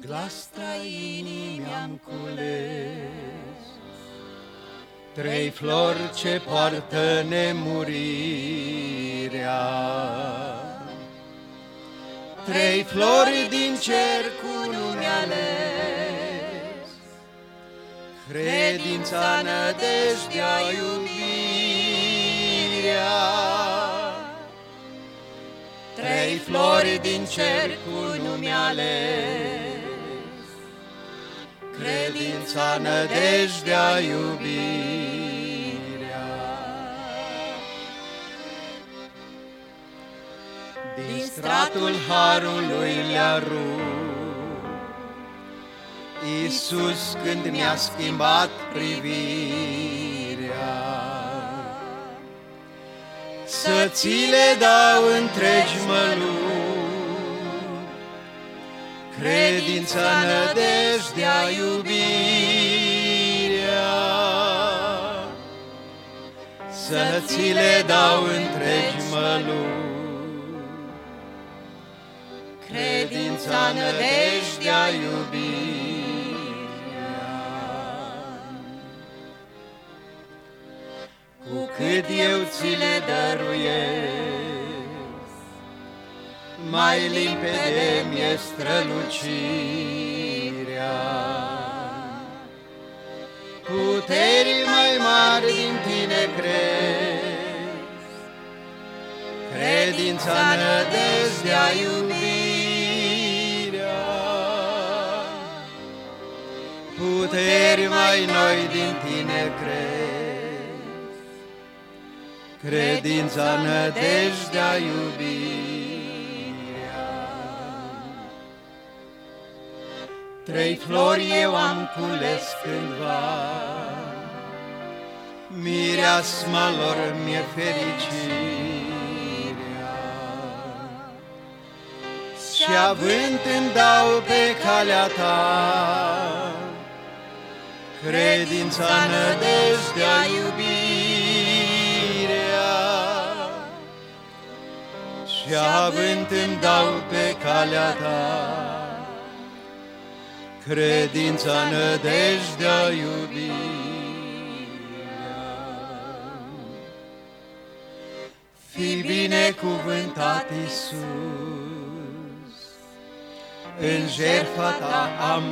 glas trai inimii am cules, 3 flori ce poartă nemurirea. 3 flori din cer cu nume ales, credința, nădejdea, iubirea. 3 flori din cer cu nume ales, credința, nădejdea, iubirea. Din stratul harului le-a rupt Iisus când mi-a schimbat privirea. Să ți le dau întregi măluni, credința, nădejdea, iubirea. Să ți le dau întregi măluni, credința, nădejdea, iubirea. Cu cât eu ți le dăruiesc, mai limpede mi-e strălucirea. Puteri mai mari din tine cresc, credința, nădejdea, iubirea. Puteri mai noi din tine cresc, credința, nădejdea, iubirea. 3 flori eu am cules cândva, mireasma lor mi-e fericirea. Și având îmi dau pe calea ta, credința, nădejdea, iubirea. Și având îmi dau pe calea ta, credința, nădejdea, iubirea. Fii binecuvântat, Iisus, în jertfa ta am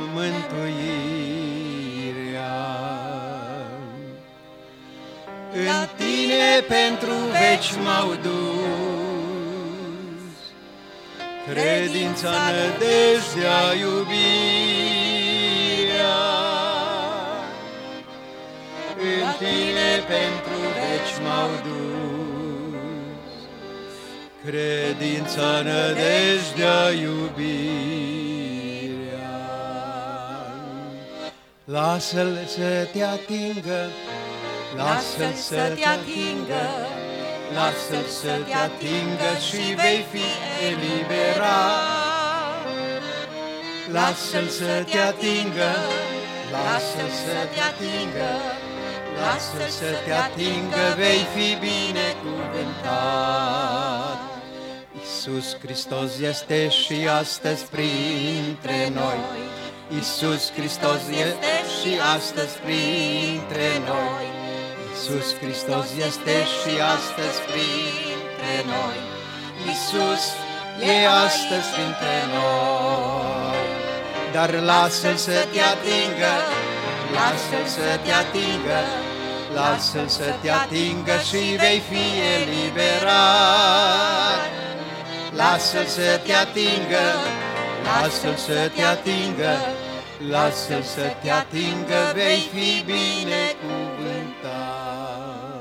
mântuirea. În tine pentru veci m-au dus, credința, nădejdea, iubirea. În tine pentru veci m-au dus, credința, nădejdea, iubirea. Lasă-l să te atingă, lasă-l să te atingă, lasă-l să te atingă și vei fi eliberat. Lasă-l să te atingă, lasă-l să te atingă, lasă-l să te atingă, vei fi binecuvântat. Iisus Hristos este și astăzi printre noi, Iisus Hristos este și astăzi printre noi, Iisus Hristos este și astăzi printre noi, Iisus e astăzi printre noi. Dar lasă-l să te atingă, lasă-l să te atingă, lasă-l să te atingă și vei fi eliberat. Lasă-l să te atingă, lasă-l să te atingă, lasă-l să te atingă, vei fi binecuvântat.